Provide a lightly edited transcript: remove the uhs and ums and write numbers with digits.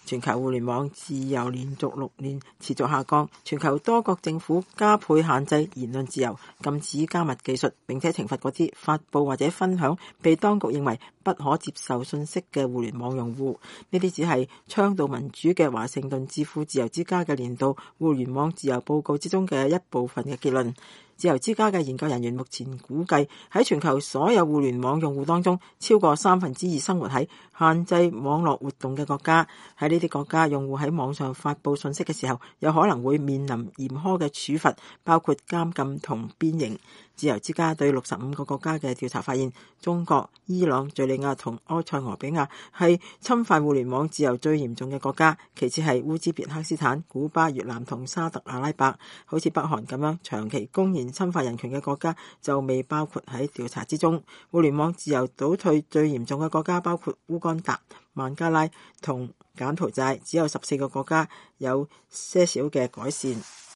全球互聯網自由連續6年持續下降，全球多國政府加倍限制言論自由，禁止加密技術，並且懲罰嗰啲發布或者分享被當局認為不可接受信息嘅互聯網用戶。呢啲只係倡導民主嘅華盛頓智庫自由之家嘅年度互聯網自由報告之中嘅一部分嘅結論。自由之家嘅研究人員目前估計，喺全球所有互聯網用戶當中，超過2/3生活喺限制網絡活動嘅國家。喺呢啲國家，用戶喺網上發布信息嘅時候，有可能會面臨嚴苛嘅處罰，包括監禁同鞭刑。自由之家對65個國家嘅調查發現，中國、伊朗、敘利亞同埃塞俄比亞係侵犯互聯網自由最嚴重嘅國家，其次係烏茲別克斯坦、古巴、越南同沙特阿拉伯。好似北韓咁樣長期公然侵犯人權嘅國家就未包括喺調查之中。互聯網自由倒退最嚴重嘅國家包括烏干達、孟加拉同柬埔寨，只有14個國家有些少嘅改善。